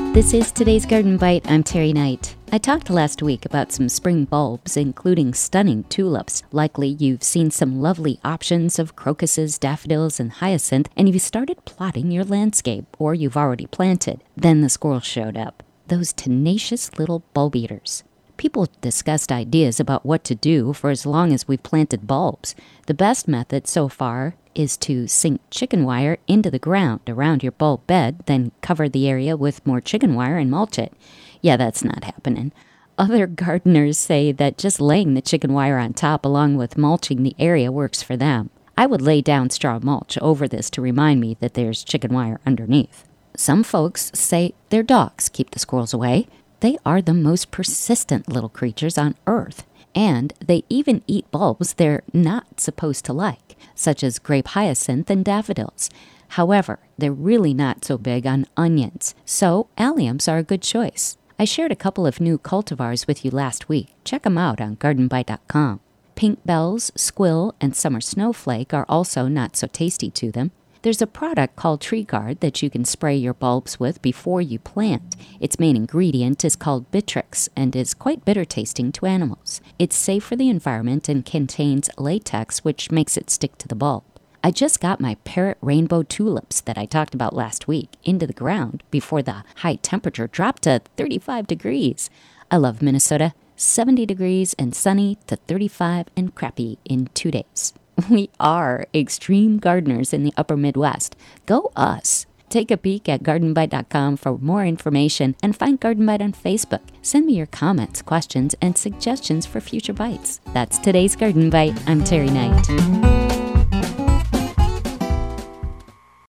This is today's Garden Bite. I'm Terry Knight. I talked last week about some spring bulbs, including stunning tulips. Likely you've seen some lovely options of crocuses, daffodils, and hyacinth, and you've started plotting your landscape, or you've already planted. Then the squirrels showed up. Those tenacious little bulb eaters. People discussed ideas about what to do for as long as we've planted bulbs. The best method so far is to sink chicken wire into the ground around your bulb bed, then cover the area with more chicken wire and mulch it. Yeah, that's not happening. Other gardeners say that just laying the chicken wire on top along with mulching the area works for them. I would lay down straw mulch over this to remind me that there's chicken wire underneath. Some folks say their dogs keep the squirrels away. They are the most persistent little creatures on Earth, and they even eat bulbs they're not supposed to like, such as grape hyacinth and daffodils. However, they're really not so big on onions, so alliums are a good choice. I shared a couple of new cultivars with you last week. Check them out on gardenbite.com. Pink bells, squill, and summer snowflake are also not so tasty to them. There's a product called Tree Guard that you can spray your bulbs with before you plant. Its main ingredient is called Bittrex and is quite bitter tasting to animals. It's safe for the environment and contains latex, which makes it stick to the bulb. I just got my parrot rainbow tulips that I talked about last week into the ground before the high temperature dropped to 35 degrees. I love Minnesota. 70 degrees and sunny to 35 and crappy in 2 days. We are extreme gardeners in the upper Midwest. Go us! Take a peek at gardenbite.com for more information and find Garden Bite on Facebook. Send me your comments, questions, and suggestions for future bites. That's today's Garden Bite. I'm Terry Knight.